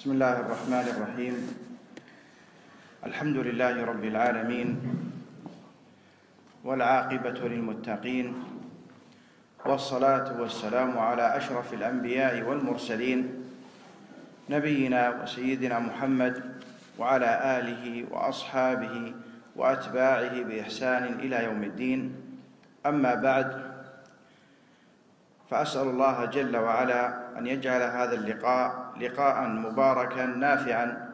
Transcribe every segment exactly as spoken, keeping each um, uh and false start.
بسم الله الرحمن الرحيم. الحمد لله رب العالمين، والعاقبة للمتقين، والصلاة والسلام على أشرف الأنبياء والمرسلين، نبينا وسيدنا محمد وعلى آله وأصحابه وأتباعه بإحسان إلى يوم الدين. أما بعد، فأسأل الله جل وعلا أن يجعل هذا اللقاء لقاء مباركا نافعا،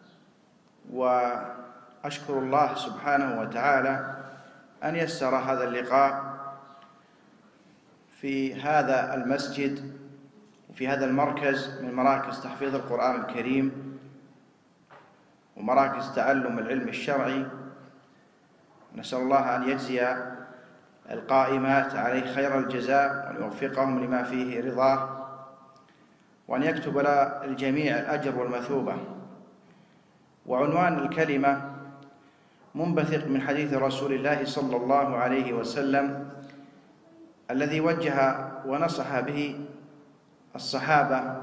وأشكر الله سبحانه وتعالى أن يسر هذا اللقاء في هذا المسجد وفي هذا المركز من مراكز تحفيظ القرآن الكريم ومراكز تعلم العلم الشرعي. نسأل الله أن يجزي القائمات عليه خير الجزاء، وأن يوفقهم لما فيه رضاه، وأن يكتب للجميع الأجر والمثوبة. وعنوان الكلمة منبثق من حديث رسول الله صلى الله عليه وسلم الذي وجه ونصح به الصحابة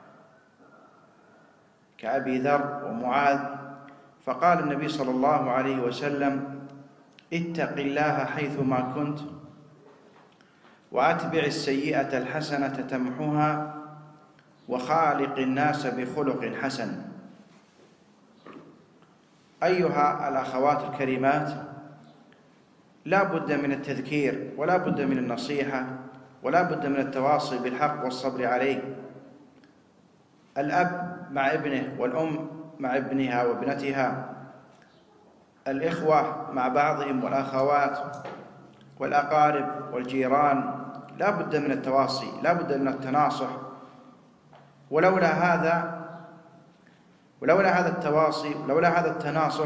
كأبي ذر ومعاذ. فقال النبي صلى الله عليه وسلم: اتق الله حيثما كنت، وأتبع السيئة الحسنة تمحها، وخالق الناس بخلق حسن. أيها الأخوات الكريمات، لا بد من التذكير، ولا بد من النصيحة، ولا بد من التواصي بالحق والصبر عليه. الأب مع ابنه، والأم مع ابنها وابنتها، الإخوة مع بعضهم والأخوات، والأقارب والجيران، لا بد من التواصي، لا بد من التناصح. ولولا هذا ولولا هذا التواصي ولولا هذا التناصح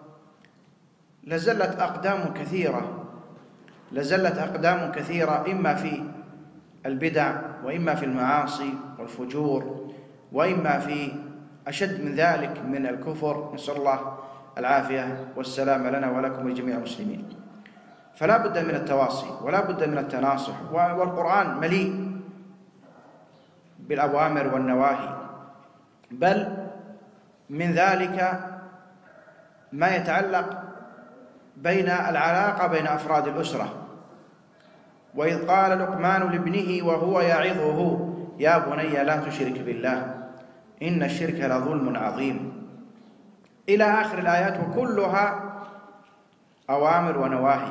لزلت أقدام كثيرة لزلت أقدام كثيرة إما في البدع، وإما في المعاصي والفجور، وإما في أشد من ذلك من الكفر. نسأل الله العافية والسلام لنا ولكم ولجميع المسلمين. فلا بد من التواصي، ولا بد من التناصح. والقرآن مليء بالأوامر والنواهي، بل من ذلك ما يتعلق بين العلاقة بين أفراد الأسرة. وإذ قال لقمان لابنه وهو يعظه يا بني لا تشرك بالله إن الشرك لظلم عظيم، إلى آخر الآيات، وكلها أوامر ونواهي.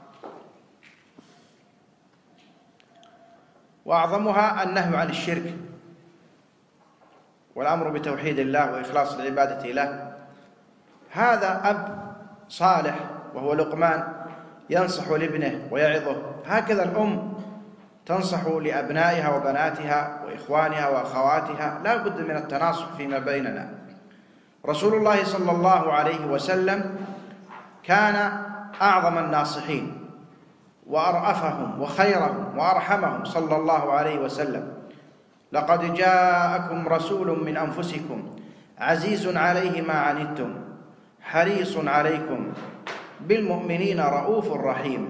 وأعظمها النهي عن الشرك والأمر بتوحيد الله وإخلاص العبادة له. هذا أب صالح وهو لقمان ينصح لابنه ويعظه، هكذا الأم تنصح لأبنائها وبناتها وإخوانها وأخواتها. لا بد من التناصح فيما بيننا. رسول الله صلى الله عليه وسلم كان أعظم الناصحين وأرأفهم وخيرهم وأرحمهم صلى الله عليه وسلم. لقد جاءكم رسول من أنفسكم عزيز عليه ما عنتم حريص عليكم بالمؤمنين رؤوف رحيم.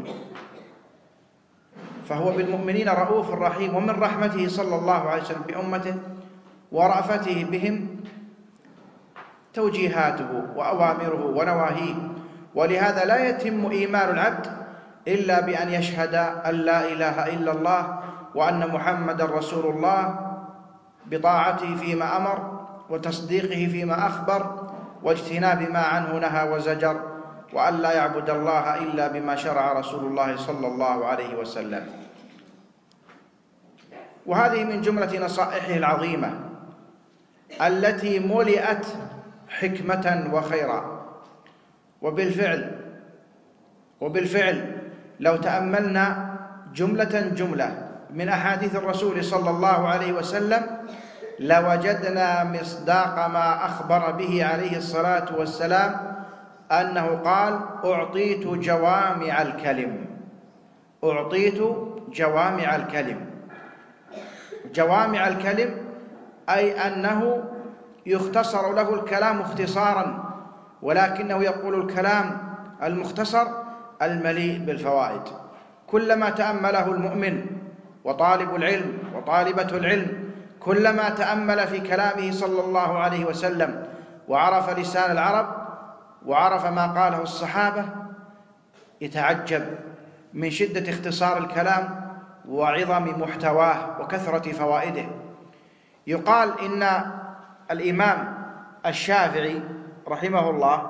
فهو بالمؤمنين رؤوف رحيم، ومن رحمته صلى الله عليه وسلم بأمته ورأفته بهم توجيهاته وأوامره ونواهيه. ولهذا لا يتم إيمان العبد إلا بأن يشهد أن لا إله إلا الله وأن محمدا رسول الله، بطاعته فيما أمر وتصديقه فيما أخبر، واجتناب ما عنه نهى وزجر، وأن لا يعبد الله إلا بما شرع رسول الله صلى الله عليه وسلم. وهذه من جملة نصائحه العظيمة التي ملئت حكمة وخيرا. وبالفعل وبالفعل لو تأملنا جملة جملة من أحاديث الرسول صلى الله عليه وسلم لوجدنا مصداق ما أخبر به عليه الصلاة والسلام، أنه قال: أعطيت جوامع الكلم. أعطيت جوامع الكلم. جوامع الكلم أي أنه يختصر له الكلام اختصارا، ولكنه يقول الكلام المختصر المليء بالفوائد. كلما تأمله المؤمن وطالب العلم وطالبة العلم كلما تأمل في كلامه صلى الله عليه وسلم وعرف لسان العرب وعرف ما قاله الصحابة يتعجب من شدة اختصار الكلام وعظم محتواه وكثرة فوائده. يقال إن الإمام الشافعي رحمه الله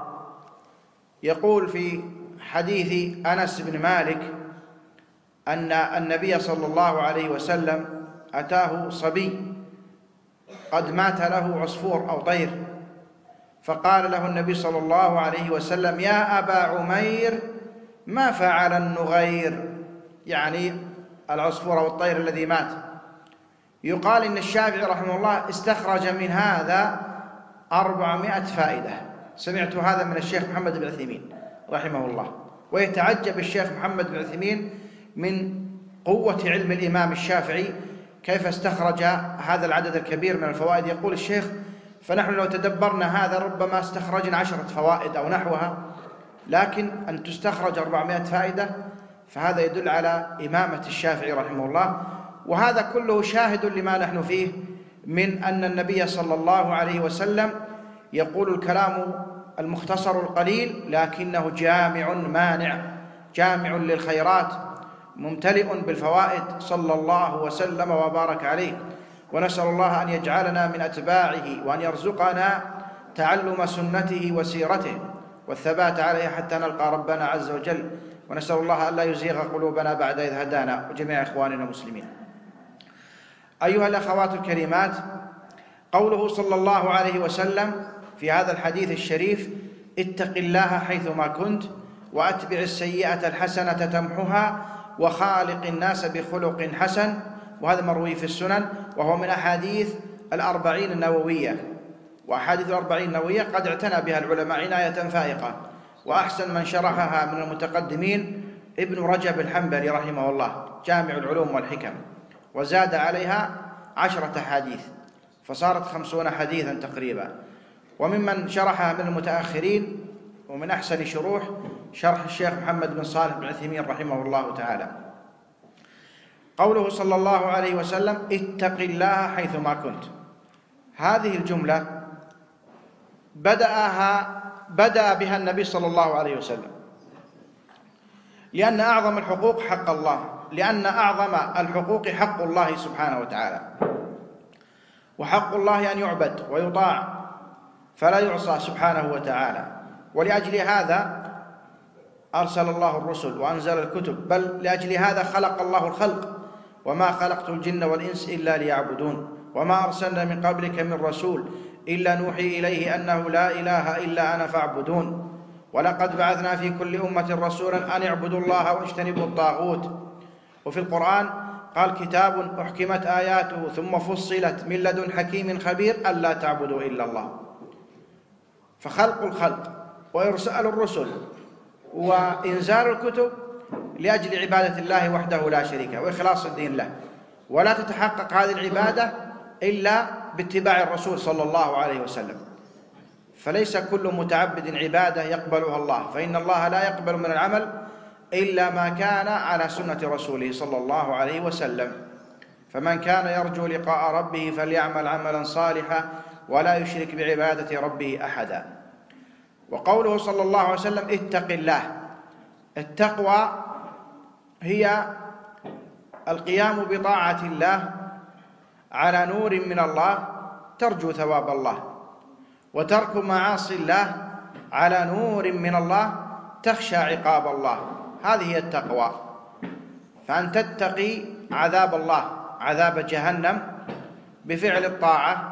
يقول في حديث أنس بن مالك أن النبي صلى الله عليه وسلم أتاه صبي قد مات له عصفور أو طير، فقال له النبي صلى الله عليه وسلم: يا أبا عمير ما فعل النغير، يعني العصفور أو الطير الذي مات. يقال إن الشافعي رحمه الله استخرج من هذا أربعمائة فائدة. سمعت هذا من الشيخ محمد بن عثيمين رحمه الله، ويتعجب الشيخ محمد بن عثيمين من قوة علم الإمام الشافعي كيف استخرج هذا العدد الكبير من الفوائد. يقول الشيخ: فنحن لو تدبرنا هذا ربما استخرجنا عشرة فوائد أو نحوها، لكن أن تستخرج أربعمائة فائدة فهذا يدل على إمامة الشافعي رحمه الله. وهذا كله شاهد لما نحن فيه من أن النبي صلى الله عليه وسلم يقول الكلام المختصر القليل لكنه جامع مانع، جامع للخيرات، ممتلئ بالفوائد، صلى الله وسلم وبارك عليه. ونسأل الله أن يجعلنا من أتباعه وأن يرزقنا تعلم سنته وسيرته والثبات عليها حتى نلقى ربنا عز وجل. ونسأل الله أن لا يزيغ قلوبنا بعد إذ هدانا، وجميع إخواننا المسلمين. أيها الأخوات الكريمات، قوله صلى الله عليه وسلم في هذا الحديث الشريف: اتق الله حيثما كنت وأتبع السيئة الحسنة تمحها وخالق الناس بخلق حسن، وهذا مروي في السنن، وهو من أحاديث الأربعين النووية. وأحاديث الأربعين النووية قد اعتنى بها العلماء عناية فائقة، وأحسن من شرحها من المتقدمين ابن رجب الحنبلي رحمه الله، جامع العلوم والحكم، وزاد عليها عشرة أحاديث فصارت خمسون حديثا تقريبا. وممن شرحها من المتأخرين ومن أحسن شروح شرح الشيخ محمد بن صالح بن عثيمين رحمه الله تعالى. قوله صلى الله عليه وسلم: اتق الله حيثما كنت، هذه الجملة بدأها بدأ بها النبي صلى الله عليه وسلم، لأن أعظم الحقوق حق الله، لأن أعظم الحقوق حق الله سبحانه وتعالى، وحق الله أن يعبد ويطاع فلا يعصى سبحانه وتعالى. ولأجل هذا أرسل الله الرسل وأنزل الكتب، بل لأجل هذا خلق الله الخلق: وما خلقت الجن والإنس إلا ليعبدون، وما أرسلنا من قبلك من رسول إلا نوحي إليه أنه لا إله إلا أنا فاعبدون، ولقد بعثنا في كل أمة رسولا أن اعبدوا الله واجتنبوا الطاغوت. وفي القرآن قال: كتاب أحكمت آياته ثم فصلت من لدن حكيم خبير ألا تعبدوا إلا الله. فخلق الخلق وإرسال الرسل وإنزال الكتب لأجل عبادة الله وحده لا شريك له وإخلاص الدين له، ولا تتحقق هذه العبادة إلا باتباع الرسول صلى الله عليه وسلم. فليس كل متعبد عبادة يقبلها الله، فإن الله لا يقبل من العمل إلا ما كان على سنة رسوله صلى الله عليه وسلم. فمن كان يرجو لقاء ربه فليعمل عملا صالحا ولا يشرك بعبادة ربه أحدا. وقوله صلى الله عليه وسلم: اتق الله، التقوى هي القيام بطاعة الله على نور من الله ترجو ثواب الله، وترك معاصي الله على نور من الله تخشى عقاب الله. هذه هي التقوى. فأن تتقي عذاب الله، عذاب جهنم، بفعل الطاعة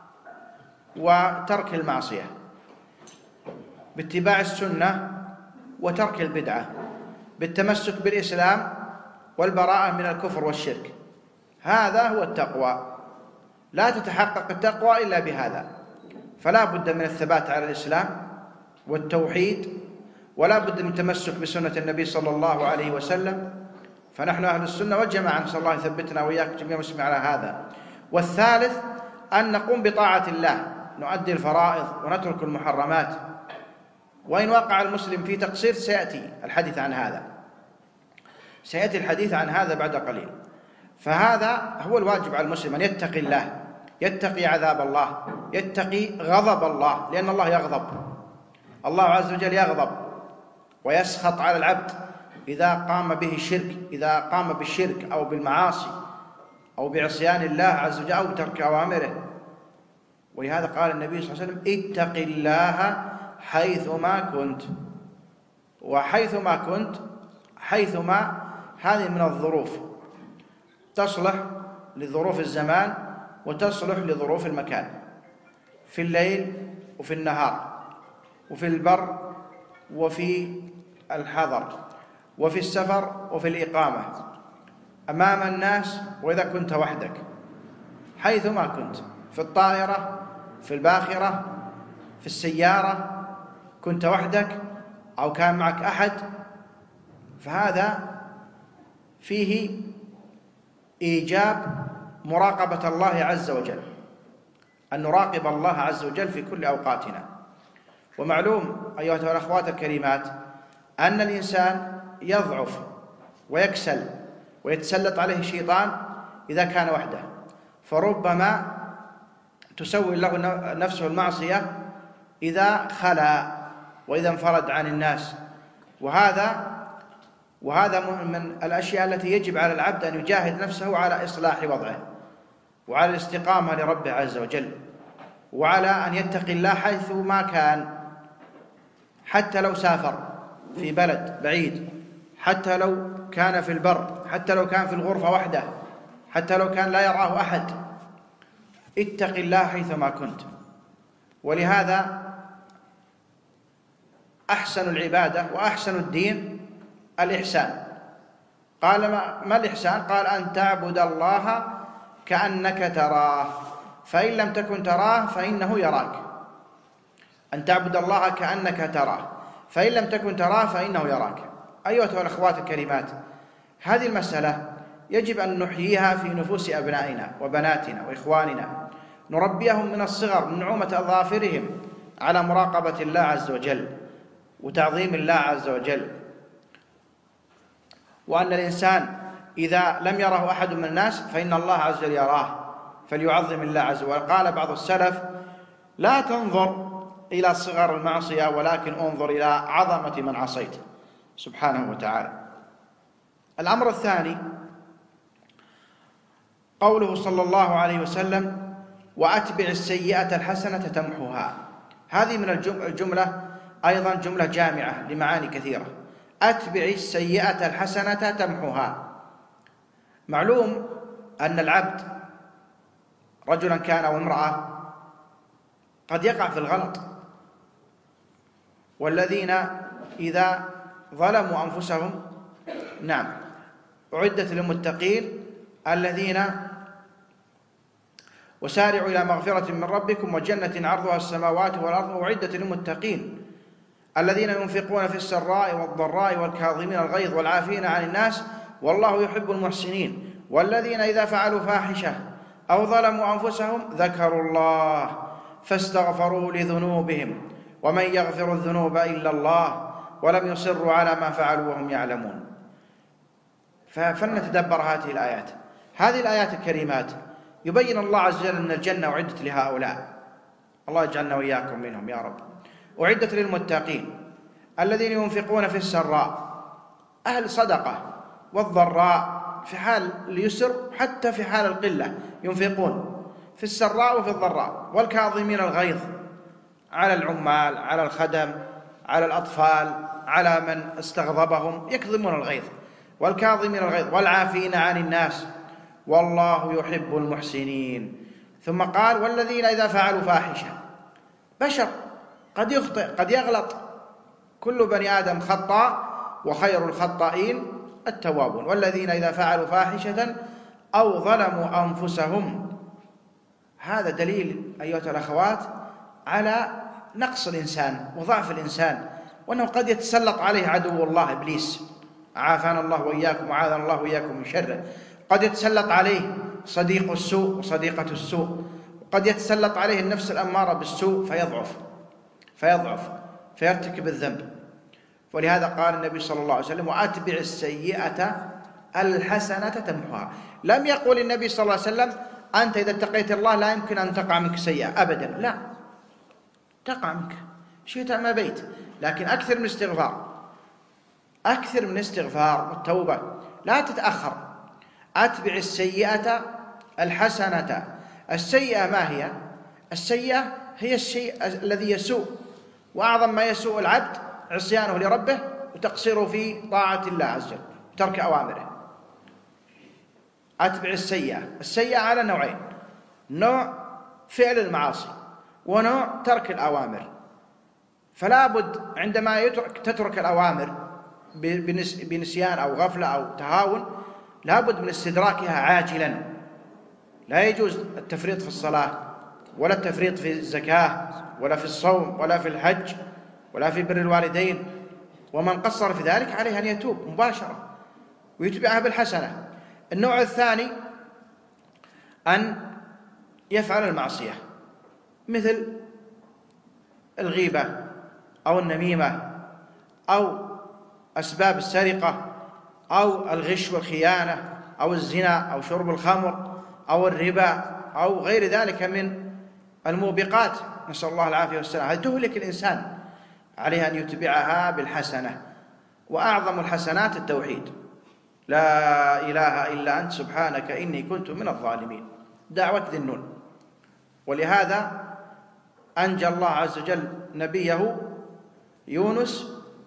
وترك المعصية، باتباع السنة وترك البدعة، بالتمسك بالإسلام والبراءة من الكفر والشرك. هذا هو التقوى. لا تتحقق التقوى إلا بهذا. فلا بد من الثبات على الإسلام والتوحيد، ولا بد من التمسك بسنة النبي صلى الله عليه وسلم. فنحن أهل السنة والجماعة، نسأل الله يثبتنا وإياكم جميع المسلمين على هذا. والثالث أن نقوم بطاعة الله، نؤدي الفرائض ونترك المحرمات. وإن وقع المسلم في تقصير سيأتي الحديث عن هذا، سيأتي الحديث عن هذا بعد قليل. فهذا هو الواجب على المسلم، أن يتقي الله يتقي عذاب الله، يتقي غضب الله، لأن الله يغضب. الله عز وجل يغضب ويسخط على العبد إذا قام به الشرك، إذا قام بالشرك أو بالمعاصي أو بعصيان الله عز وجل أو بترك أوامره. ولهذا قال النبي صلى الله عليه وسلم: اتق الله حيثما كنت. وحيثما كنت، حيثما هذه من الظروف، تصلح لظروف الزمان وتصلح لظروف المكان، في الليل وفي النهار، وفي البر وفي الحضر، وفي السفر وفي الإقامة، أمام الناس وإذا كنت وحدك، حيثما كنت، في الطائرة، في الباخرة، في السيارة، كنت وحدك أو كان معك أحد، فهذا فيه إيجاب مراقبة الله عز وجل، أن نراقب الله عز وجل في كل أوقاتنا. ومعلوم أيها الأخوات الكريمات أن الإنسان يضعف ويكسل ويتسلط عليه الشيطان إذا كان وحده، فربما تسوي له نفسه المعصية إذا خلا وإذا انفرد عن الناس. وهذا وهذا من الأشياء التي يجب على العبد أن يجاهد نفسه على إصلاح وضعه، وعلى الاستقامة لربه عز وجل، وعلى أن يتقي الله حيث ما كان، حتى لو سافر في بلد بعيد، حتى لو كان في البر، حتى لو كان في الغرفة وحده، حتى لو كان لا يراه أحد، اتق الله حيثما كنت. ولهذا أحسن العبادة وأحسن الدين الإحسان. قال ما الإحسان؟ قال: أن تعبد الله كأنك تراه فإن لم تكن تراه فإنه يراك. أن تعبد الله كأنك تراه فإن لم تكن تراه فإنه يراك. أيها الأخوات الكريمات، هذه المسألة يجب أن نحييها في نفوس أبنائنا وبناتنا وإخواننا، نربيهم من الصغر من نعومة أظافرهم على مراقبة الله عز وجل وتعظيم الله عز وجل، وأن الإنسان إذا لم يره أحد من الناس فإن الله عز وجل يراه، فليعظم الله عز وجل. قال بعض السلف: لا تنظر إلى صغر المعصية ولكن انظر إلى عظمة من عصيت سبحانه وتعالى. الأمر الثاني قوله صلى الله عليه وسلم: وأتبع السيئة الحسنة تمحوها. هذه من الجملة أيضا جملة جامعة لمعاني كثيرة. أتبع السيئة الحسنة تمحوها. معلوم أن العبد رجلا كان أو امرأة قد يقع في الغلط، والذين إذا ظلموا أنفسهم نعم أعدت للمتقين الذين وسارعوا إلى مغفرة من ربكم وجنة عرضها السماوات والأرض أعدت للمتقين الذين ينفقون في السراء والضراء والكاظمين الغيظ والعافين عن الناس والله يحب المحسنين والذين إذا فعلوا فاحشة أو ظلموا أنفسهم ذكروا الله فاستغفروا لذنوبهم ومن يغفر الذنوب إلا الله ولم يصروا على ما فعلوا وهم يعلمون. فلنتدبر هذه الآيات. هذه الآيات الكريمات يبين الله عز وجل أن الجنة أعدت لهؤلاء، الله يجعلنا وإياكم منهم يا رب. أعدت للمتقين الذين ينفقون في السراء، أهل صدقة، والضراء في حال اليسر حتى في حال القلة ينفقون في السراء وفي الضراء، والكاظمين الغيظ على العمال، على الخدم، على الأطفال، على من استغضبهم يكظمون الغيظ، والكاظمين الغيظ والعافين عن الناس والله يحب المحسنين. ثم قال: والذين إذا فعلوا فاحشة. بشر قد يخطئ قد يغلط، كل بني آدم خطاء وخير الخطائين التوابون. والذين إذا فعلوا فاحشة أو ظلموا أنفسهم. هذا دليل أيها الأخوات على نقص الإنسان وضعف الإنسان، وأنه قد يتسلط عليه عدو الله إبليس، عافانا الله وإياكم وعاذنا الله وإياكم من شره. قد يتسلط عليه صديق السوء وصديقة السوء، وقد يتسلط عليه النفس الأمارة بالسوء فيضعف فيضعف فيرتكب الذنب. ولهذا قال النبي صلى الله عليه وسلم: وأتبع السيئة الحسنة تمحوها. لم يقل النبي صلى الله عليه وسلم: أنت إذا اتقيت الله لا يمكن أن تقع منك سيئة أبدا، لا، تقع منك شئت أم أبيت، لكن أكثر من الاستغفار، أكثر من الاستغفار والتوبة، لا تتأخر. أتبع السيئة الحسنة. السيئة ما هي؟ السيئة هي الشيء الذي يسوء، وأعظم ما يسوء العبد عصيانه لربه وتقصيره في طاعة الله عز وجل، ترك أوامره. أتبع السيئة. السيئة على نوعين: نوع فعل المعاصي، ونوع ترك الأوامر. فلا بد عندما يترك تترك الأوامر بنسيان أو غفلة أو تهاون، لا بد من استدراكها عاجلا. لا يجوز التفريط في الصلاة، ولا التفريط في الزكاة، ولا في الصوم، ولا في الحج، ولا في بر الوالدين. ومن قصر في ذلك عليه أن يتوب مباشرة ويتبعها بالحسنة. النوع الثاني أن يفعل المعصية، مثل الغيبة أو النميمة أو أسباب السرقة أو الغش والخيانة أو الزنا أو شرب الخمر أو الربا أو غير ذلك من الموبقات، نسأل الله العافية والسلام. هذه تهلك الإنسان، عليه أن يتبعها بالحسنة. وأعظم الحسنات التوحيد، لا إله إلا أنت سبحانك إني كنت من الظالمين، دعوة ذي النون. ولهذا أنجى الله عز وجل نبيه يونس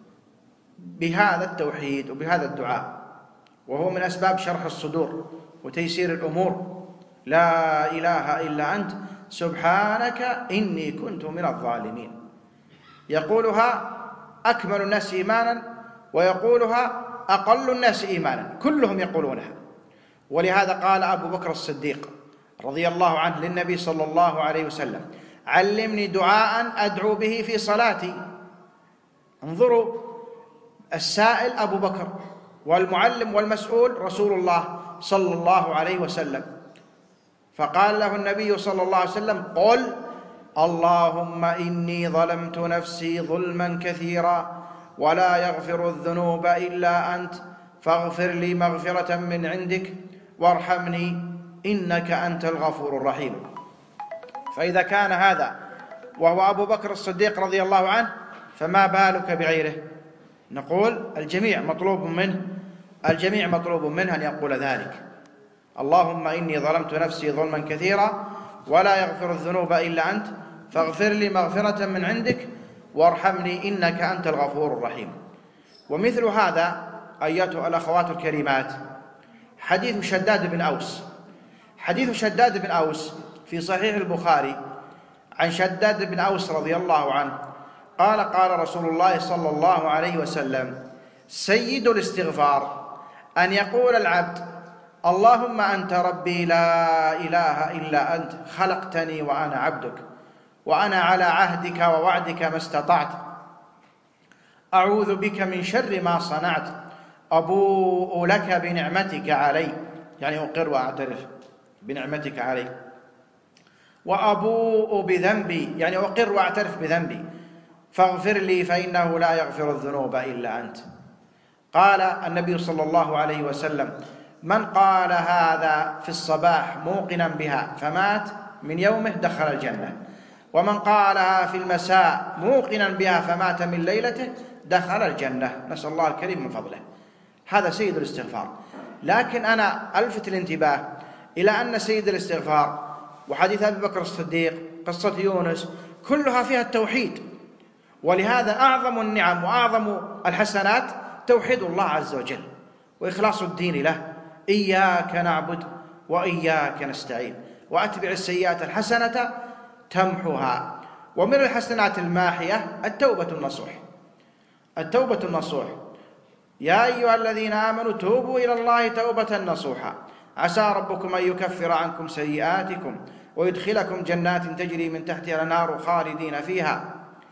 بهذا التوحيد وبهذا الدعاء، وهو من أسباب شرح الصدور وتيسير الأمور. لا إله إلا أنت سبحانك إني كنت من الظالمين. يقولها أكمل الناس إيمانا، ويقولها أقل الناس إيمانا، كلهم يقولونها. ولهذا قال أبو بكر الصديق رضي الله عنه للنبي صلى الله عليه وسلم: علمني دعاء أدعو به في صلاتي. انظروا، السائل أبو بكر والمعلم والمسؤول رسول الله صلى الله عليه وسلم. فقال له النبي صلى الله عليه وسلم: قل اللهم إني ظلمت نفسي ظلما كثيرا ولا يغفر الذنوب إلا أنت فاغفر لي مغفرة من عندك وارحمني إنك أنت الغفور الرحيم. فإذا كان هذا وهو أبو بكر الصديق رضي الله عنه، فما بالك بغيره؟ نقول الجميع مطلوب منه الجميع مطلوب منه أن يقول ذلك: اللهم إني ظلمت نفسي ظلما كثيرا ولا يغفر الذنوب إلا أنت فاغفر لي مغفرة من عندك وارحمني إنك أنت الغفور الرحيم. ومثل هذا أيتها الأخوات الكريمات حديث شداد بن أوس. حديث شداد بن أوس في صحيح البخاري عن شداد بن أوس رضي الله عنه قال: قال رسول الله صلى الله عليه وسلم: سيد الاستغفار أن يقول العبد: اللهم أنت ربي لا إله إلا أنت خلقتني وأنا عبدك وأنا على عهدك ووعدك ما استطعت أعوذ بك من شر ما صنعت أبوء لك بنعمتك علي، يعني أقر وأعترف بنعمتك علي، وأبوء بذنبي، يعني أقر وأعترف بذنبي، فاغفر لي فإنه لا يغفر الذنوب إلا أنت. قال النبي صلى الله عليه وسلم: من قال هذا في الصباح موقنا بها فمات من يومه دخل الجنة، ومن قالها في المساء موقنا بها فمات من ليلته دخل الجنة. نسأل الله الكريم من فضله. هذا سيد الاستغفار. لكن أنا ألفت الانتباه إلى أن سيد الاستغفار وحديث أبي بكر الصديق، قصة يونس، كلها فيها التوحيد. ولهذا أعظم النعم وأعظم الحسنات توحيد الله عز وجل وإخلاص الدين له. إياك نعبد وإياك نستعين، وأتبع السيئات الحسنة تمحها. ومن الحسنات الماحية التوبة النصوح. التوبة النصوح: يا أيها الذين آمنوا توبوا إلى الله توبة نصوحا عسى ربكم أن يكفر عنكم سيئاتكم ويدخلكم جنات تجري من تحتها الأنهار خالدين فيها.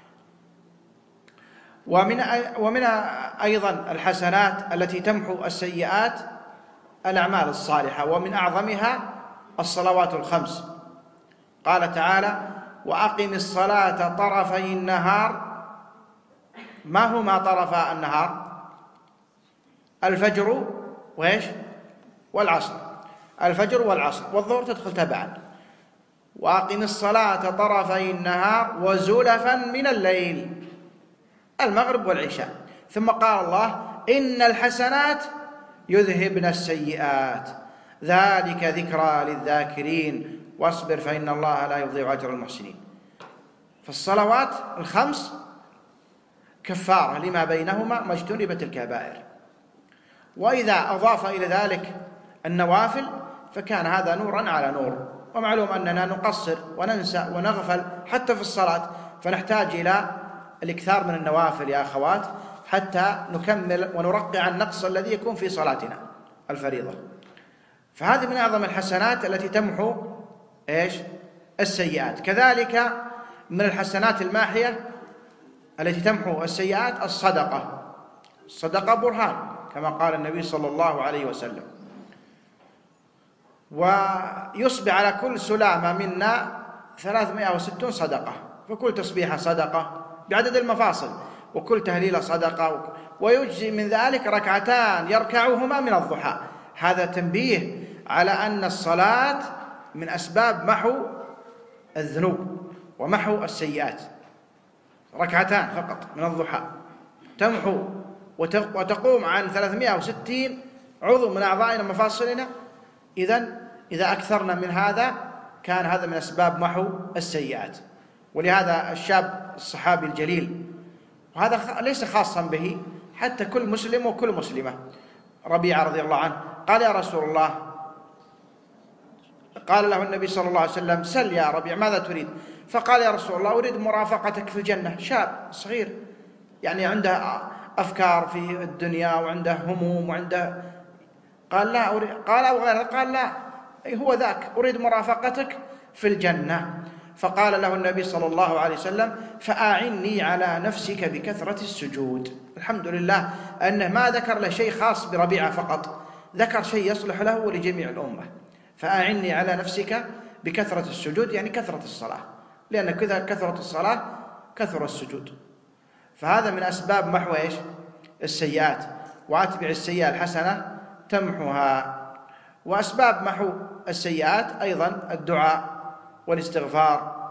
ومن ومن أيضا الحسنات التي تمحو السيئات الأعمال الصالحة، ومن أعظمها الصلوات الخمس. قال تعالى: وأقم الصلاة طرفي النهار. ما هما طرفا النهار؟ الفجر وإيش؟ والعصر. الفجر والعصر، والظهر تدخل تبعا. وأقم الصلاة طرفي النهار وزلفا من الليل، المغرب والعشاء. ثم قال الله: إن الحسنات يذهبن السيئات ذلك ذكرى للذاكرين واصبر فإن الله لا يضيع أجر المحسنين. فالصلوات الخمس كفارة لما بينهما ما اجتنبت الكبائر. وإذا أضاف إلى ذلك النوافل فكان هذا نورا على نور. ومعلوم أننا نقصر وننسى ونغفل حتى في الصلاة، فنحتاج إلى الإكثار من النوافل يا أخوات حتى نكمل ونرقع النقص الذي يكون في صلاتنا الفريضة. فهذه من أعظم الحسنات التي تمحو إيش؟ السيئات. كذلك من الحسنات الماحية التي تمحو السيئات الصدقة. الصدقة برهان كما قال النبي صلى الله عليه وسلم. ويصبح على كل سلامة منا ثلاثمائة وستون صدقة، فكل تسبيحة صدقة بعدد المفاصل، وكل تهليلة صدقة. ويجزي من ذلك ركعتان يركعهما من الضحى. هذا تنبيه على أن الصلاة من أسباب محو الذنوب ومحو السيئات. ركعتان فقط من الضحى تمحو وتقوم عن ثلاثمائة وستين عضو من أعضائنا ومفاصلنا. إذن إذا أكثرنا من هذا كان هذا من أسباب محو السيئات. ولهذا الشاب الصحابي الجليل، وهذا ليس خاصا به، حتى كل مسلم وكل مسلمة، ربيعة رضي الله عنه قال: يا رسول الله، قال له النبي صلى الله عليه وسلم: سل يا ربيع ماذا تريد؟ فقال: يا رسول الله أريد مرافقتك في الجنة. شاب صغير يعني عنده أفكار في الدنيا وعنده هموم وعنده، قال لا أريد. قال أو غيره، قال لا هو ذاك، أريد مرافقتك في الجنة. فقال له النبي صلى الله عليه وسلم: فأعني على نفسك بكثرة السجود. الحمد لله أنه ما ذكر له شيء خاص بربيعة فقط، ذكر شيء يصلح له ولجميع الأمة. فأعني على نفسك بكثرة السجود، يعني كثرة الصلاة، لأن كثرة الصلاة كثر السجود. فهذا من أسباب محو إيش؟ السيئات. وأتبع السيئة الحسنة تمحها. وأسباب محو السيئات أيضا الدعاء والاستغفار،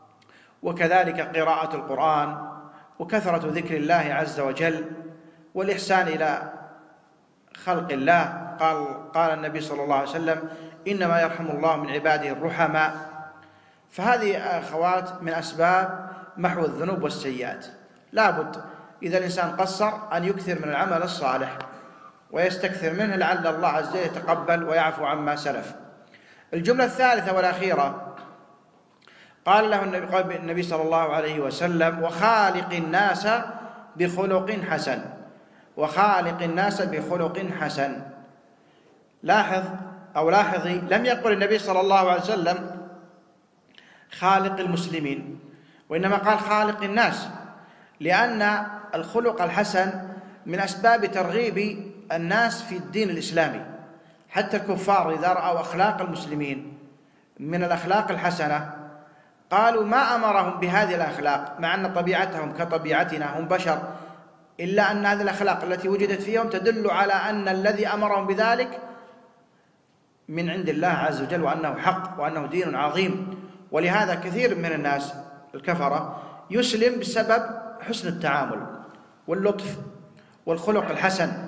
وكذلك قراءة القرآن، وكثرة ذكر الله عز وجل، والإحسان إلى خلق الله. قال قال النبي صلى الله عليه وسلم: إنما يرحم الله من عباده الرحماء. فهذه أخوات من أسباب محو الذنوب والسيئات. لابد إذا الإنسان قصر أن يكثر من العمل الصالح ويستكثر منه لعل الله عز وجل يتقبل ويعفو عما سلف. الجملة الثالثة والأخيرة قال له النبي صلى الله عليه وسلم: وخالق الناس بخلق حسن. وخالق الناس بخلق حسن. لاحظ أو لاحظي، لم يقل النبي صلى الله عليه وسلم خالق المسلمين، وإنما قال خالق الناس، لأن الخلق الحسن من أسباب ترغيب الناس في الدين الإسلامي. حتى الكفار إذا رأوا أخلاق المسلمين من الأخلاق الحسنة قالوا ما أمرهم بهذه الأخلاق، مع أن طبيعتهم كطبيعتنا، هم بشر، إلا أن هذه الأخلاق التي وجدت فيهم تدل على أن الذي أمرهم بذلك من عند الله عز وجل، وأنه حق وأنه دين عظيم. ولهذا كثير من الناس الكفرة يسلم بسبب حسن التعامل واللطف والخلق الحسن.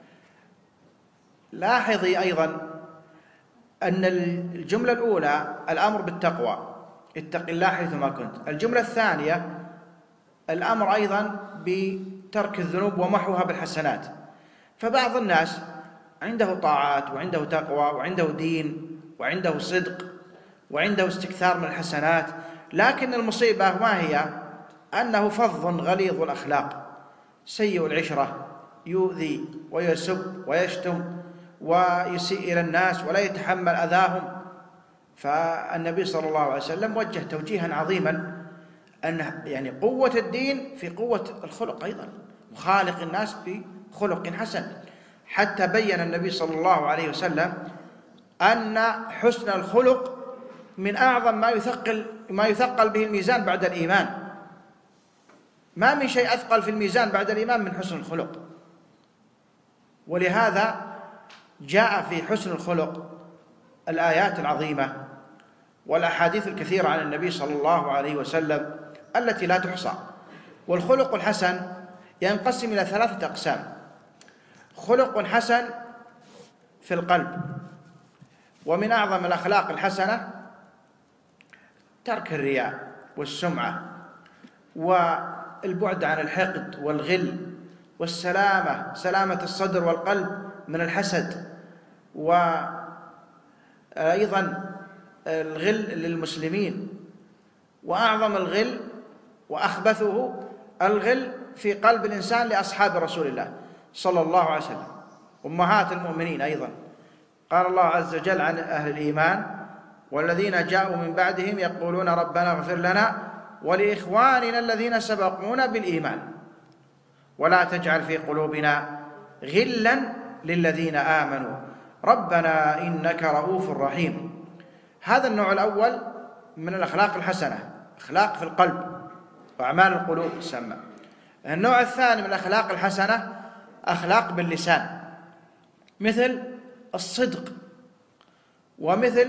لاحظي أيضا أن الجملة الأولى الأمر بالتقوى، اتق الله حيثما كنت. الجملة الثانية الأمر أيضا بترك الذنوب ومحوها بالحسنات. فبعض الناس عنده طاعات وعنده تقوى وعنده دين وعنده صدق وعنده استكثار من الحسنات، لكن المصيبة ما هي؟ أنه فظ غليظ الأخلاق، سيء العشرة، يؤذي ويسب ويشتم ويسيء إلى الناس ولا يتحمل أذاهم. فالنبي صلى الله عليه وسلم وجه توجيها عظيما أن يعني قوة الدين في قوة الخلق أيضا، وخالق الناس بخلق حسن. حتى بين النبي صلى الله عليه وسلم أن حسن الخلق من أعظم ما يثقل ما يثقل به الميزان بعد الإيمان. ما من شيء أثقل في الميزان بعد الإيمان من حسن الخلق. ولهذا جاء في حسن الخلق الآيات العظيمة والأحاديث الكثيرة عن النبي صلى الله عليه وسلم التي لا تحصى. والخلق الحسن ينقسم إلى ثلاثة أقسام: خلق حسن في القلب، ومن أعظم الأخلاق الحسنة ترك الرياء والسمعة والبعد عن الحقد والغل، والسلامة سلامة الصدر والقلب من الحسد، وأيضا الغل للمسلمين. وأعظم الغل وأخبثه الغل في قلب الإنسان لأصحاب رسول الله صلى الله عليه وسلم، أمهات المؤمنين أيضا. قال الله عز وجل عن أهل الإيمان: والذين جاءوا من بعدهم يقولون ربنا اغفر لنا ولإخواننا الذين سبقونا بالإيمان ولا تجعل في قلوبنا غلا للذين آمنوا ربنا إنك رؤوف رحيم. هذا النوع الأول من الأخلاق الحسنة، أخلاق في القلب وأعمال القلوب تسمى. النوع الثاني من الأخلاق الحسنة أخلاق باللسان، مثل الصدق، ومثل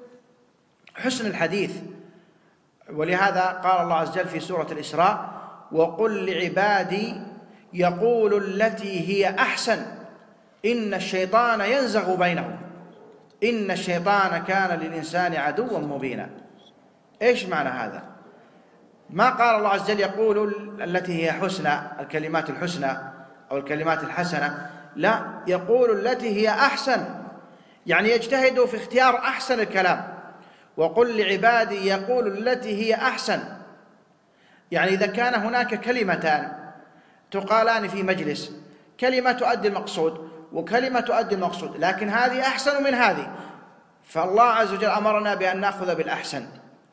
حسن الحديث. ولهذا قال الله عز وجل في سورة الإسراء: وقل لعبادي يقول التي هي أحسن إن الشيطان ينزغ بينهم إن الشيطان كان للإنسان عدوا مبينا. إيش معنى هذا؟ ما قال الله عز وجل يقول التي هي حسنى، الكلمات الحسنى أو الكلمات الحسنة، لا، يقول التي هي أحسن، يعني يجتهد في اختيار أحسن الكلام. وقل لعبادي يقول التي هي أحسن، يعني إذا كان هناك كلمتان تقالان في مجلس، كلمة تؤدي المقصود وكلمة تؤدي المقصود، لكن هذه أحسن من هذه، فالله عز وجل أمرنا بأن نأخذ بالأحسن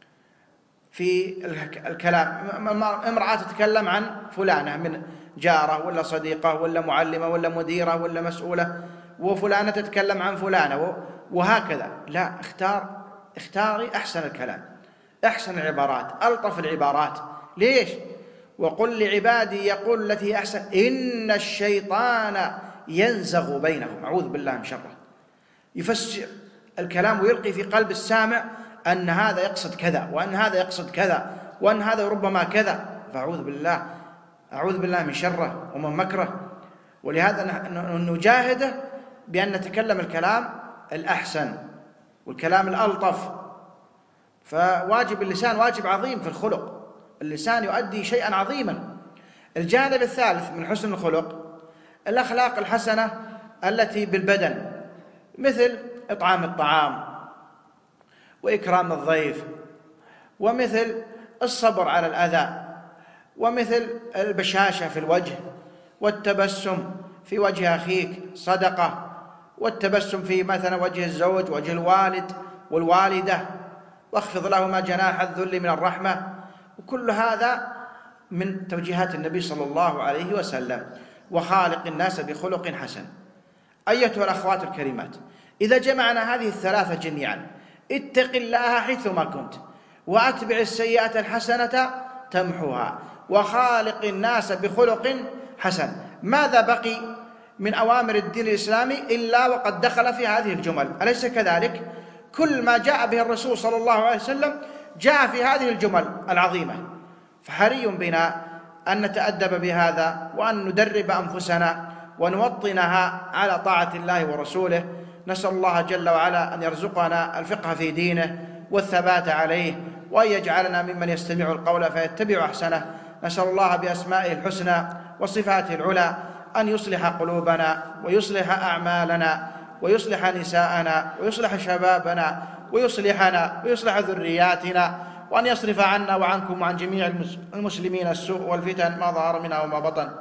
في الكلام. امرأة تتكلم عن فلانة من جارة ولا صديقة ولا معلمة ولا مديرة ولا مسؤولة، وفلانة تتكلم عن فلانة، وهكذا. لا، اختار اختاري أحسن الكلام، أحسن العبارات، ألطف العبارات. ليش؟ وقل لعبادي يقول التي أحسن إن الشيطان ينزغ بينهم، أعوذ بالله من شره. يفسر الكلام ويلقي في قلب السامع أن هذا يقصد كذا، وأن هذا يقصد كذا، وأن هذا ربما كذا، فأعوذ بالله أعوذ بالله من شره ومن مكره. ولهذا نجاهده بأن نتكلم الكلام الأحسن والكلام الألطف. فواجب اللسان واجب عظيم في الخلق، اللسان يؤدي شيئا عظيما. الجانب الثالث من حسن الخلق الأخلاق الحسنة التي بالبدن، مثل إطعام الطعام وإكرام الضيف، ومثل الصبر على الأذى، ومثل البشاشة في الوجه، والتبسم في وجه أخيك صدقة، والتبسم في مثلا وجه الزوج، وجه الوالد والوالدة، واخفض لهما جناح الذل من الرحمة. وكل هذا من توجيهات النبي صلى الله عليه وسلم. وخالق الناس بخلق حسن. أيتها الأخوات الكريمات، إذا جمعنا هذه الثلاثة جميعا: اتق الله حيثما كنت، وأتبع السيئة الحسنة تمحوها، وخالق الناس بخلق حسن، ماذا بقي من أوامر الدين الإسلامي إلا وقد دخل في هذه الجمل؟ أليس كذلك؟ كل ما جاء به الرسول صلى الله عليه وسلم جاء في هذه الجمل العظيمة. فحري بنا أن نتأدب بهذا، وأن ندرب أنفسنا ونوطنها على طاعة الله ورسوله. نسأل الله جل وعلا أن يرزقنا الفقه في دينه والثبات عليه، وأن يجعلنا ممن يستمع القول فيتبع أحسنه. نسأل الله بأسمائه الحسنى وصفاته العلى أن يصلح قلوبنا ويصلح أعمالنا ويصلح نساءنا ويصلح شبابنا ويصلحنا ويصلح ذرياتنا، وأن يصرف عنا وعنكم وعن جميع المسلمين السوء والفتن ما ظهر منها وما بطن.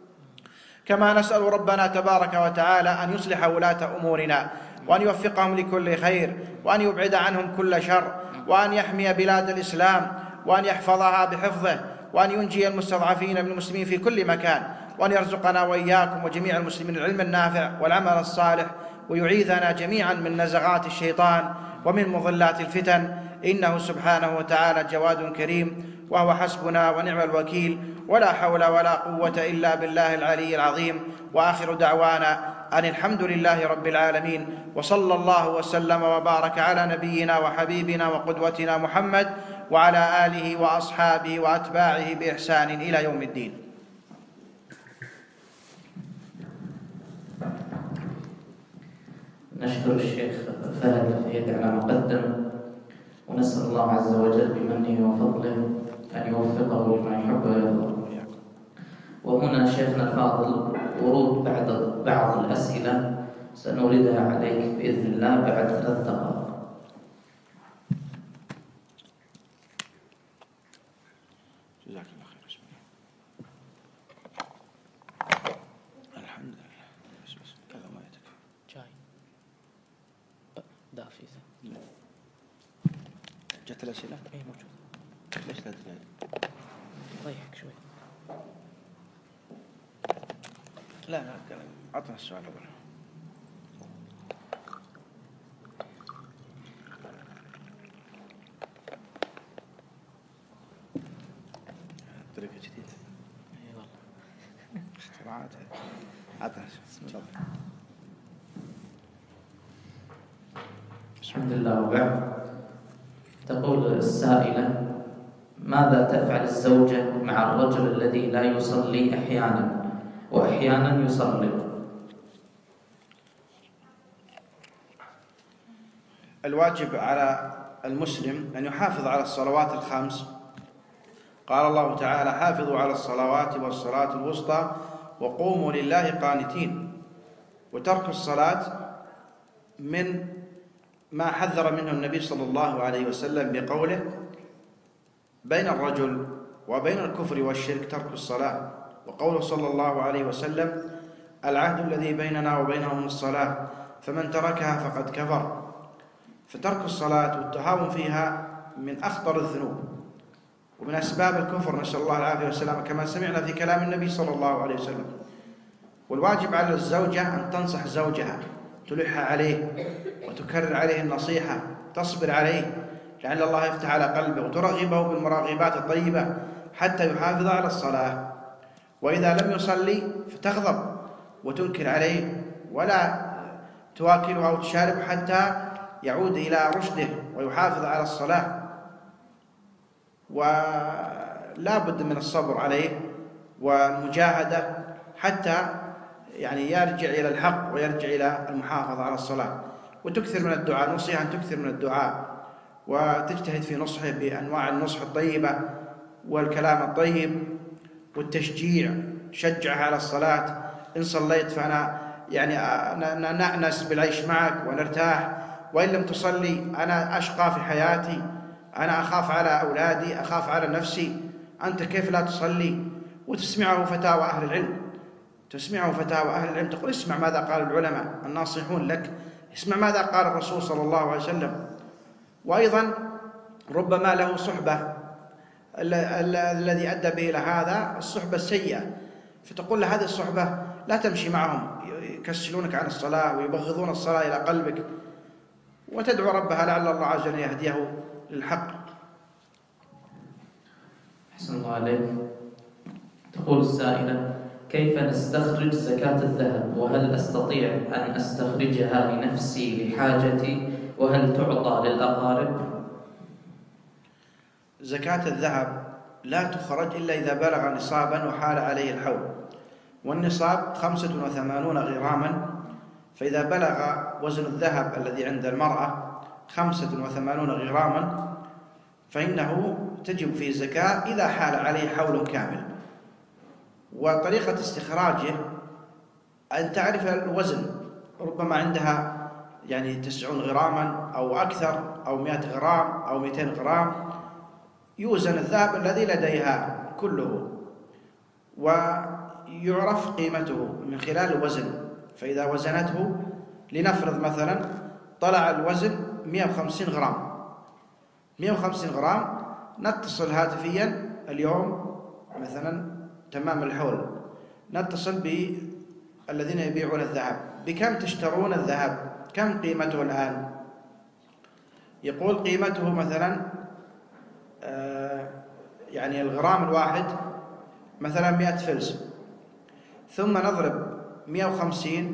كما نسأل ربنا تبارك وتعالى أن يصلح ولاة أمورنا، وأن يوفقهم لكل خير، وأن يبعد عنهم كل شر، وأن يحمي بلاد الإسلام، وأن يحفظها بحفظه، وأن ينجي المستضعفين من المسلمين في كل مكان، وأن يرزقنا وإياكم وجميع المسلمين العلم النافع والعمل الصالح، ويعيذنا جميعا من نزغات الشيطان ومن مضلات الفتن، إنه سبحانه وتعالى جواد كريم، وهو حسبنا ونعم الوكيل، ولا حول ولا قوة إلا بالله العلي العظيم. وآخر دعوانا أن الحمد لله رب العالمين، وصلى الله وسلم وبارك على نبينا وحبيبنا وقدوتنا محمد وعلى آله وأصحابه وأتباعه بإحسان إلى يوم الدين. نشكر الشيخ فهد الفهيد على ما قدم، ونسأل الله عز وجل بمنه وفضله أن يوفقه لما يحب ويرضى. وهنا شيخنا الفاضل ورود بعض بعض الأسئلة سنوردها عليك بإذن الله بعد ثلاث دقائق. جزاك الله خير. بسم الله. الحمد لله. بس بس كذا ما يتكفي. شاي دافي. جت الأسئلة؟ اي موجود. ليش لا تجي؟ ضيحك شوي. لا لا عطنا السؤال أول. طريقة جديدة. اي والله. اختراعات. عطنا السؤال. الحمد لله. وبعد، تقول السائلة: ماذا تفعل الزوجة مع الرجل الذي لا يصلي أحيانا وأحيانا يصلي؟ الواجب على المسلم أن يحافظ على الصلوات الخمس. قال الله تعالى: حافظوا على الصلوات والصلاة الوسطى وقوموا لله قانتين. وترك الصلاة من ما حذر منه النبي صلى الله عليه وسلم بقوله: بين الرجل وبين الكفر والشرك ترك الصلاة. وقوله صلى الله عليه وسلم: العهد الذي بيننا وبينهم الصلاة فمن تركها فقد كفر. فترك الصلاة والتهاون فيها من أخطر الذنوب ومن أسباب الكفر، نسأل الله العافية والسلامة، كما سمعنا في كلام النبي صلى الله عليه وسلم. والواجب على الزوجة أن تنصح زوجها، تلح عليه وتكرر عليه النصيحة، تصبر عليه لعل الله يفتح على قلبه، وترغبه بالمراغبات الطيبة حتى يحافظ على الصلاة. وإذا لم يصلي فتغضب وتنكر عليه ولا تواكله أو تشاربه حتى يعود إلى رشده ويحافظ على الصلاة. ولا بد من الصبر عليه والمجاهدة حتى يعني يرجع إلى الحق ويرجع إلى المحافظة على الصلاة. وتكثر من الدعاء، نصيحة أن تكثر من الدعاء وتجتهد في نصحه بأنواع النصح الطيبة والكلام الطيب والتشجيع، تشجعه على الصلاة. إن صليت فأنا يعني نأنس بالعيش معك ونرتاح، وإن لم تصلي أنا أشقى في حياتي، أنا أخاف على أولادي، أخاف على نفسي، أنت كيف لا تصلي؟ وتسمعه فتاوى أهل العلم، تسمعه فتاوى أهل العلم، تقول اسمع ماذا قال العلماء الناصحون لك، اسمع ماذا قال الرسول صلى الله عليه وسلم. وأيضا ربما له صحبة الذي أدى به إلى هذا الصحبة السيئة، فتقول له هذه الصحبة لا تمشي معهم، يكسلونك عن الصلاة ويبغضون الصلاة إلى قلبك، وتدعو ربها لعل الله عز وجل يهديه للحق. أحسن الله عليك. تقول السائلة: كيف نستخرج زكاة الذهب؟ وهل أستطيع أن أستخرجها لنفسي لحاجتي؟ وهل تعطى للأقارب؟ زكاة الذهب لا تخرج إلا إذا بلغ نصابا وحال عليه الحول، والنصاب خمسة وثمانون غراما، فإذا بلغ وزن الذهب الذي عند المرأة خمسة وثمانون غراما فإنه تجب فيه الزكاة إذا حال عليه حول كامل. وطريقة استخراجه أن تعرف الوزن، ربما عندها يعني تسعون غراما أو أكثر أو مئة غرام أو مئتين غرام، يوزن الذهب الذي لديها كله ويعرف قيمته من خلال الوزن. فإذا وزنته لنفرض مثلا طلع الوزن مئة وخمسين غرام، مئة وخمسين غرام، نتصل هاتفيا اليوم مثلا تمام الحول، نتصل بالذين يبيعون الذهب: بكم تشترون الذهب؟ كم قيمته الآن؟ يقول قيمته مثلا آه يعني الغرام الواحد مثلا مئة فلس، ثم نضرب مئة وخمسين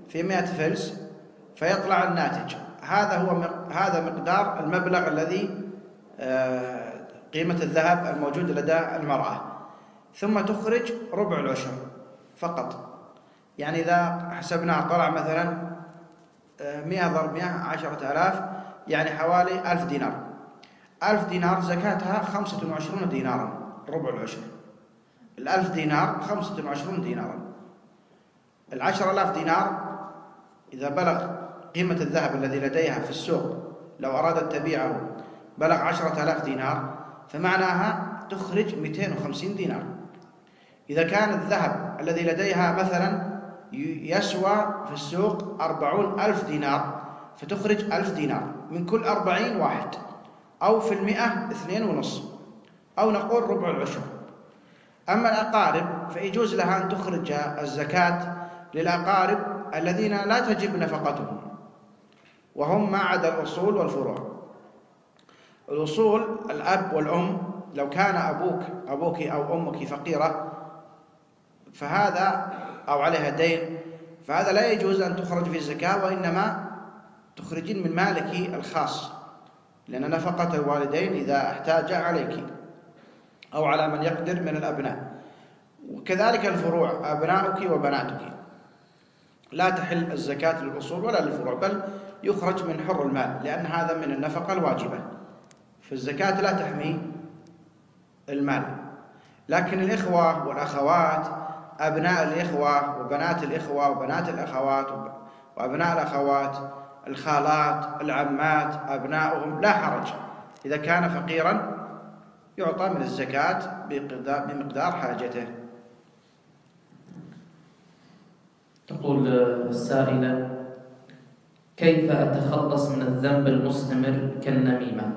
في مئة فلس فيطلع الناتج. هذا هو هذا مقدار المبلغ الذي قيمة الذهب الموجود لدى المرأة. ثم تخرج ربع العشر فقط. يعني إذا حسبناها طلع مثلا مئة ضرب مئة عشرة آلاف، يعني حوالي ألف دينار. ألف دينار زكاتها خمسة وعشرون دينارا، ربع العشر. الألف دينار خمسة وعشرون دينارا. العشر آلاف دينار إذا بلغ قيمة الذهب الذي لديها في السوق لو أرادت تبيعه بلغ عشرة آلاف دينار، فمعناها تخرج مئتين وخمسين دينار. إذا كان الذهب الذي لديها مثلا يسوى في السوق أربعون ألف دينار، فتخرج ألف دينار من كل أربعين واحد، أو في المئة اثنين ونص، أو نقول ربع العشر. أما الأقارب فيجوز لها أن تخرج الزكاة للأقارب الذين لا تجب نفقتهم، وهم ما عدا الأصول والفروع. الأصول الأب والأم، لو كان أبوك أبوك أو أمك فقيرة فهذا أو عليها دين، فهذا لا يجوز أن تخرج في الزكاة، وإنما تخرجين من مالك الخاص، لأن نفقة الوالدين إذا احتاج عليك أو على من يقدر من الأبناء. وكذلك الفروع، أبناؤك وبناتك لا تحل الزكاة للأصول ولا للفروع، بل يخرج من حر المال، لأن هذا من النفقة الواجبة. فالزكاة لا تحمي المال. لكن الإخوة والأخوات، أبناء الإخوة وبنات الإخوة وبنات الأخوات وأبناء الأخوات، الخالات، العمات، أبناؤهم لا حرج، إذا كان فقيرا يعطى من الزكاة بمقدار حاجته. تقول السائلة: كيف أتخلص من الذنب المستمر كالنميمة؟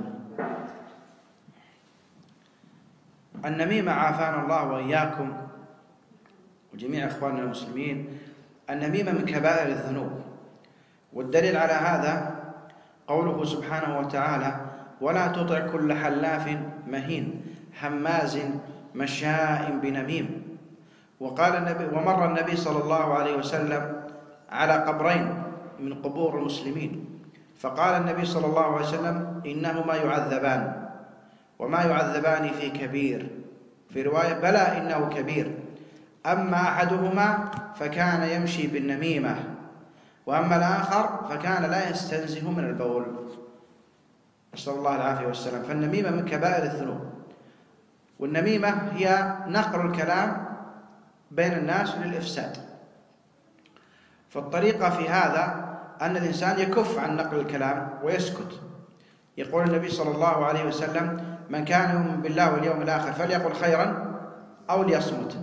النميمة عافانا الله وإياكم وجميع إخواننا المسلمين، النميمة من كبائر الذنوب. والدليل على هذا قوله سبحانه وتعالى: ولا تطع كل حلاف مهين هماز مشاء بنميم. وقال النبي ومر النبي صلى الله عليه وسلم على قبرين من قبور المسلمين، فقال النبي صلى الله عليه وسلم: إنهما يعذبان وما يعذبان في كبير، في رواية: بلى إنه كبير، أما أحدهما فكان يمشي بالنميمة، وأما الآخر فكان لا يستنزه من البول. نسأل الله العافية والسلام. فالنميمة من كبائر الذنوب. والنميمة هي نقل الكلام بين الناس للإفساد. فالطريقة في هذا أن الإنسان يكف عن نقل الكلام ويسكت. يقول النبي صلى الله عليه وسلم: من كان يؤمن بالله واليوم الآخر فليقل خيرا أو ليصمت.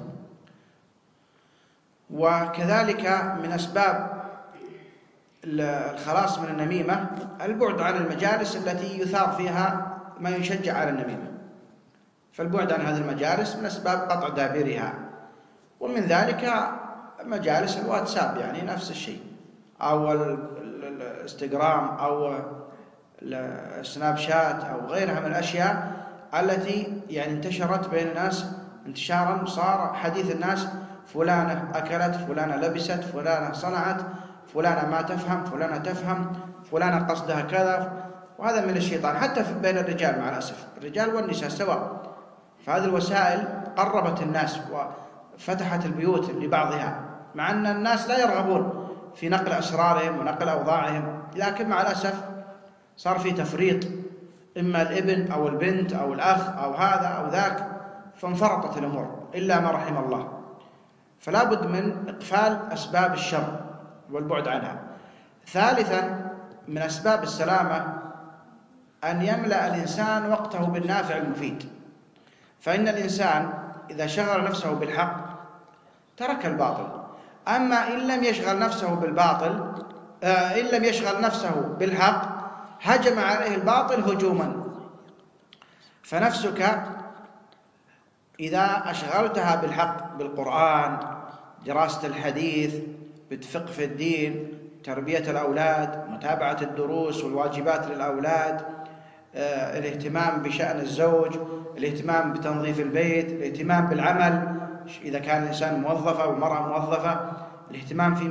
وكذلك من أسباب الخلاص من النميمة البعد عن المجالس التي يثار فيها ما يشجع على النميمة، فالبعد عن هذه المجالس من أسباب قطع دابرها. ومن ذلك مجالس الواتساب، يعني نفس الشيء، أو الانستغرام أو السناب شات أو غيرها من الأشياء التي يعني انتشرت بين الناس انتشارا صار حديث الناس: فلانة أكلت، فلانة لبست، فلانة صنعت، فلانة ما تفهم، فلانة تفهم، فلانة قصدها كذا. وهذا من الشيطان، حتى بين الرجال مع الأسف، الرجال والنساء سواء. فهذه الوسائل قربت الناس وفتحت البيوت لبعضها، مع أن الناس لا يرغبون في نقل أسرارهم ونقل أوضاعهم، لكن مع الأسف صار في تفريط، إما الابن أو البنت أو الأخ أو هذا أو ذاك، فانفرطت الأمور إلا ما رحم الله. فلا بد من إقفال أسباب الشر والبعد عنها. ثالثا من أسباب السلامة أن يملأ الإنسان وقته بالنافع المفيد. فإن الإنسان إذا شغل نفسه بالحق ترك الباطل، أما إن لم يشغل نفسه بالباطل آه إن لم يشغل نفسه بالحق هجم عليه الباطل هجوما. فنفسك إذا أشغلتها بالحق، بالقرآن، دراسة الحديث، بالفقه في الدين، تربية الأولاد، متابعة الدروس والواجبات للأولاد، آه، الاهتمام بشأن الزوج، الاهتمام بتنظيف البيت، الاهتمام بالعمل إذا كان الإنسان موظفة والمرأة موظفة، الاهتمام فيما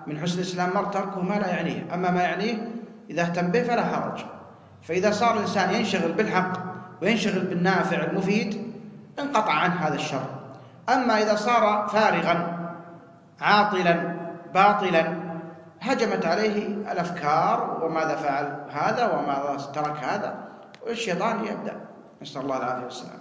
من حسن الإسلام المرء تركه ما لا يعنيه، أما ما يعنيه إذا اهتم به فلا حرج. فإذا صار الإنسان ينشغل بالحق وينشغل بالنافع المفيد انقطع عنه هذا الشر. أما إذا صار فارغا عاطلا باطلا هجمت عليه الأفكار، وماذا فعل هذا وماذا ترك هذا، والشيطان يبدأ. نسأل الله العافية والسلام.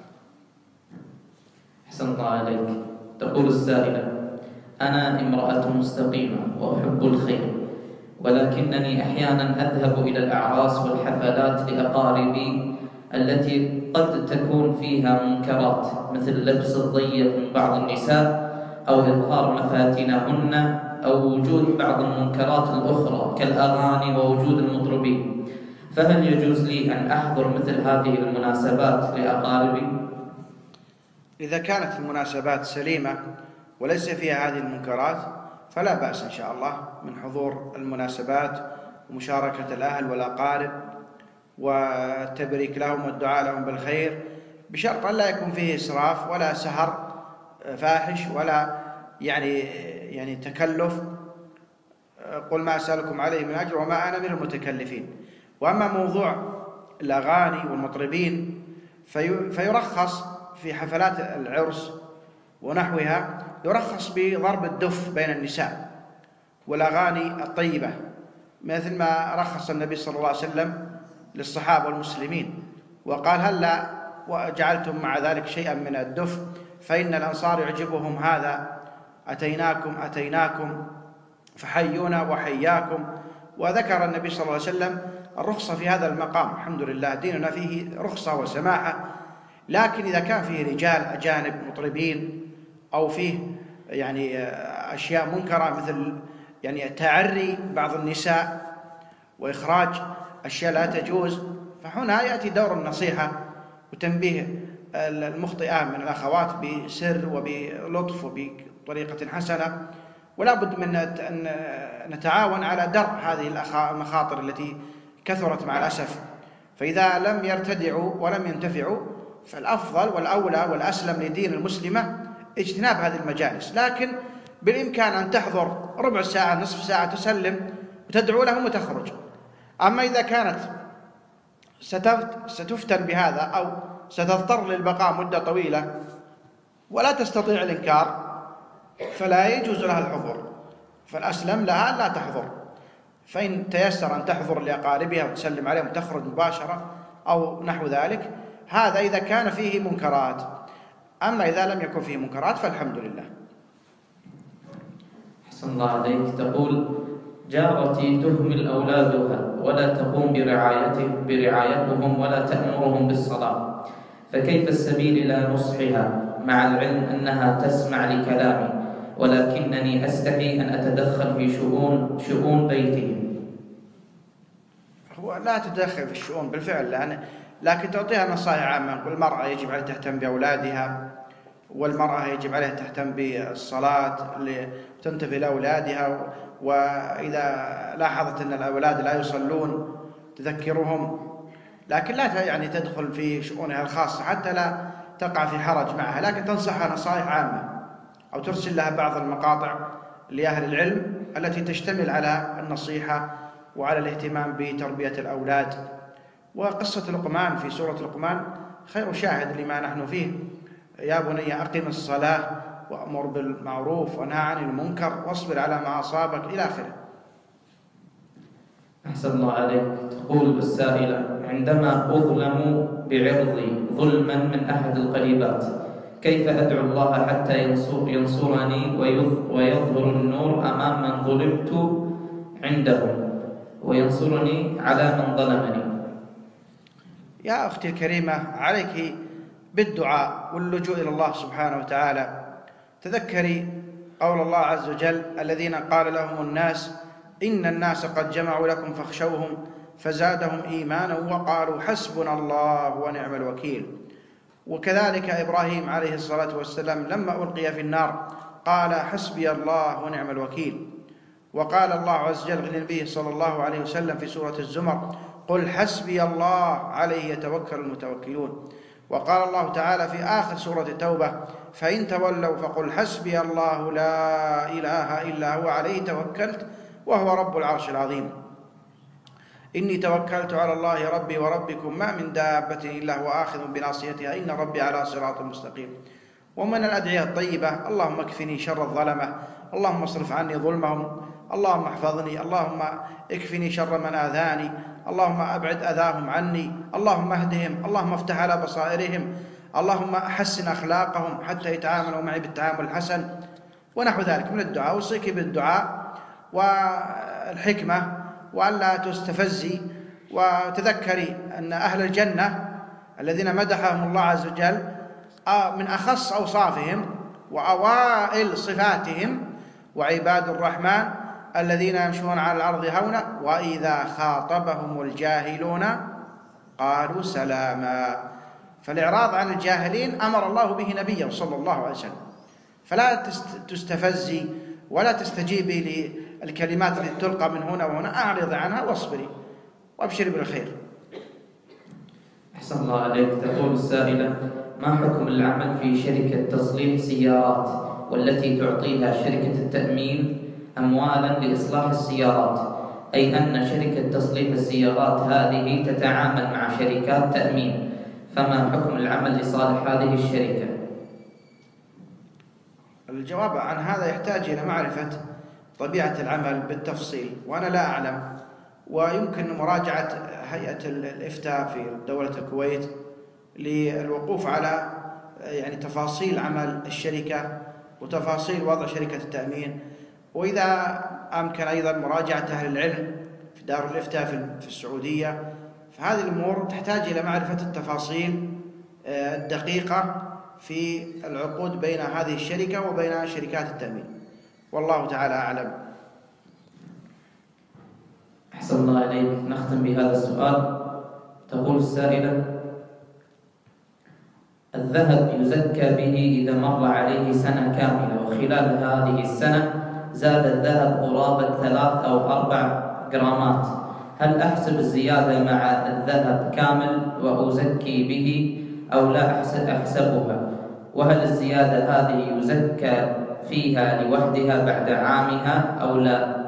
أحسن الله عليك. تقول السائلة: أنا امرأة مستقيمة وأحب الخير، ولكنني أحيانا أذهب إلى الأعراس والحفلات لأقاربي التي قد تكون فيها منكرات، مثل لبس الضيق من بعض النساء أو إظهار مفاتنهن أو وجود بعض المنكرات الأخرى كالأغاني ووجود المطربين، فهل يجوز لي أن أحضر مثل هذه المناسبات لأقاربي؟ إذا كانت المناسبات سليمة وليس فيها هذه المنكرات فلا بأس إن شاء الله من حضور المناسبات ومشاركة الأهل والأقارب والتبريك لهم والدعاء لهم بالخير، بشرط أن لا يكون فيه إسراف ولا سهر فاحش ولا يعني يعني تكلف. قل ما أسألكم عليه من أجر وما أنا من المتكلفين. وأما موضوع الأغاني والمطربين في فيرخص في حفلات العرس ونحوها، يرخص بضرب الدف بين النساء والأغاني الطيبة، مثل ما رخص النبي صلى الله عليه وسلم للصحابة والمسلمين وقال: هلا وجعلتم مع ذلك شيئا من الدف فإن الأنصار يعجبهم هذا، أتيناكم أتيناكم فحيونا وحياكم. وذكر النبي صلى الله عليه وسلم الرخصة في هذا المقام. الحمد لله ديننا فيه رخصة وسماحة. لكن إذا كان فيه رجال أجانب مطربين أو فيه يعني أشياء منكرة مثل يعني تعري بعض النساء وإخراج أشياء لا تجوز، فهنا يأتي دور النصيحة وتنبيه المخطئة من الأخوات بسر وبلطف وبطريقة حسنة، ولا بد من أن نتعاون على درء هذه المخاطر التي كثرت مع الأسف. فإذا لم يرتدعوا ولم ينتفعوا فالأفضل والأولى والأسلم لدين المسلمة اجتناب هذه المجالس، لكن بالإمكان أن تحضر ربع ساعة نصف ساعة تسلم وتدعو لهم وتخرج. أما إذا كانت ستفتن بهذا أو ستضطر للبقاء مدة طويلة ولا تستطيع الإنكار فلا يجوز لها الحضور، فالأسلم لها لا تحضر. فإن تيسر أن تحضر لأقاربها وتسلم عليهم وتخرج مباشرة أو نحو ذلك، هذا إذا كان فيه منكرات. أما إذا لم يكن فيه منكرات فالحمد لله. أحسن الله عليك. تقول: جارتي تهمل أولادها ولا تقوم برعايته برعايتهم ولا تأمرهم بالصلاة، فكيف السبيل إلى نصحها مع العلم أنها تسمع لكلامي ولكنني أستحي أن أتدخل في شؤون شؤون بيتهم؟ هو لا تتدخل في الشؤون بالفعل، لأن لكن تعطيها نصائح عامة. المرأة يجب عليها تهتم بأولادها، والمرأة يجب عليها تهتم بالصلاة لتنتبه لأولادها، وإذا لاحظت أن الأولاد لا يصلون تذكرهم، لكن لا يعني تدخل في شؤونها الخاصة حتى لا تقع في حرج معها، لكن تنصحها نصائح عامة أو ترسل لها بعض المقاطع لأهل العلم التي تشتمل على النصيحة وعلى الاهتمام بتربية الأولاد. وقصة لقمان في سورة لقمان خير شاهد لما نحن فيه: يا بني أقم الصلاة وأمر بالمعروف وانهى عن المنكر واصبر على ما أصابك إلى آخره. أحسن الله عليك. تقول السائلة: عندما أظلم بعرضي ظلما من أحد القريبات كيف أدعو الله حتى ينصر ينصرني ويظهر النور أمام من ظلمت عندهم وينصرني على من ظلمني؟ يا أختي الكريمة، عليك بالدعاء واللجوء إلى الله سبحانه وتعالى. تذكري قول الله عز وجل: الذين قال لهم الناس إن الناس قد جمعوا لكم فاخشوهم فزادهم إيمانا وقالوا حسبنا الله ونعم الوكيل. وكذلك إبراهيم عليه الصلاة والسلام لما ألقي في النار قال حسبي الله ونعم الوكيل. وقال الله عز وجل لنبيه صلى الله عليه وسلم في سورة الزمر: قل حسبي الله عليه يتوكل المتوكلون. وقال الله تعالى في آخر سورة التوبة: فإن تولوا فقل حسبي الله لا إله إلا هو عليه توكلت وهو رب العرش العظيم. إني توكلت على الله ربي وربكم ما من دابة إلا هو آخذ بناصيتها إن ربي على صراط مستقيم. ومن الأدعية الطيبة: اللهم اكفني شر الظلمة، اللهم اصرف عني ظلمهم، اللهم احفظني، اللهم اكفني شر من آذاني، اللهم أبعد أذاهم عني، اللهم اهدهم، اللهم افتح على بصائرهم، اللهم أحسن أخلاقهم حتى يتعاملوا معي بالتعامل الحسن، ونحو ذلك من الدعاء. أوصيك بالدعاء والحكمة وألا تستفزي، وتذكري أن أهل الجنة الذين مدحهم الله عز وجل من أخص أوصافهم وأوائل صفاتهم: وعباد الرحمن الذين يمشون على الأرض هونا وإذا خاطبهم الجاهلون قالوا سلاما. فالإعراض عن الجاهلين أمر الله به نبيا صلى الله عليه وسلم، فلا تستفزي ولا تستجيبي للكلمات التي تلقى من هنا وهنا، أعرض عنها واصبري وابشري بالخير. أحسن الله عليك. تقول السائلة: ما حكم العمل في شركة تصليح سيارات والتي تعطيها شركة التأمين أموالا لإصلاح السيارات، أي أن شركة تصليح السيارات هذه تتعامل مع شركات تأمين، فما حكم العمل لصالح هذه الشركة؟ الجواب عن هذا يحتاج إلى معرفة طبيعة العمل بالتفصيل، وأنا لا أعلم، ويمكن مراجعة هيئة الإفتاء في دولة الكويت للوقوف على يعني تفاصيل عمل الشركة وتفاصيل وضع شركة التأمين، وإذا أمكن أيضا مراجعة أهل العلم في دار الإفتاء في السعودية. فهذه الأمور تحتاج إلى معرفة التفاصيل الدقيقة في العقود بين هذه الشركة وبين شركات التأمين، والله تعالى أعلم. أحسن الله عليك. نختم بهذا السؤال. تقول السائلة: الذهب يزكى به إذا مر عليه سنة كاملة، وخلال هذه السنة زاد الذهب قرابة ثلاث أو أربع جرامات، هل أحسب الزيادة مع الذهب كامل وأزكي به أو لا أحسبها؟ وهل الزيادة هذه يزكى فيها لوحدها بعد عامها أو لا؟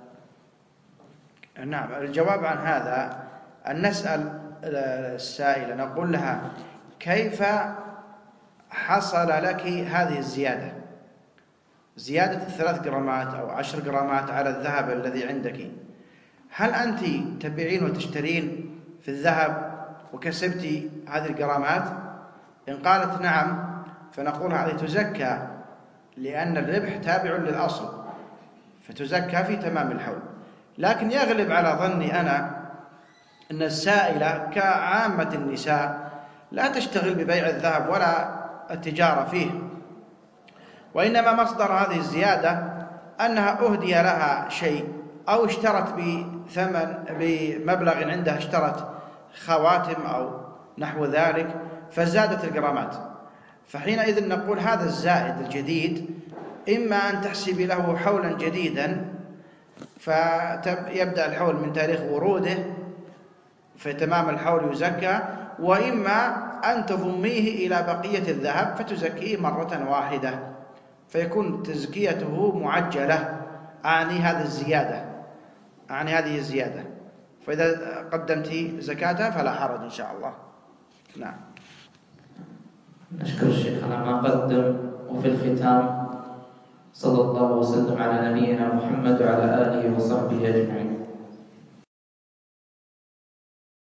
نعم، الجواب عن هذا أن نسأل السائلة نقول لها: كيف حصل لك هذه الزيادة؟ زيادة الثلاث جرامات أو عشر جرامات على الذهب الذي عندك، هل أنت تبيعين وتشترين في الذهب وكسبت هذه الجرامات؟ إن قالت نعم فنقول هذه تزكى، لأن الربح تابع للأصل فتزكى في تمام الحول. لكن يغلب على ظني أنا أن السائلة كعامة النساء لا تشتغل ببيع الذهب ولا التجارة فيه، وإنما مصدر هذه الزيادة أنها أهدي لها شيء أو اشترت بثمن بمبلغ عندها، اشترت خواتم أو نحو ذلك فزادت الجرامات. فحينئذ نقول هذا الزائد الجديد إما أن تحسبي له حولا جديدا فيبدأ الحول من تاريخ وروده في تمام الحول يزكى، وإما أن تضميه إلى بقية الذهب فتزكيه مرة واحدة فيكون تزكيته معجلة. أعني هذه الزيادة أعني هذه الزيادة فإذا قدمت زكاتها فلا حرج إن شاء الله. نعم. نشكر الشيخ على ما قدم. وفي الختام صلى الله وسلم على نبينا محمد وعلى آله وصحبه أجمعين.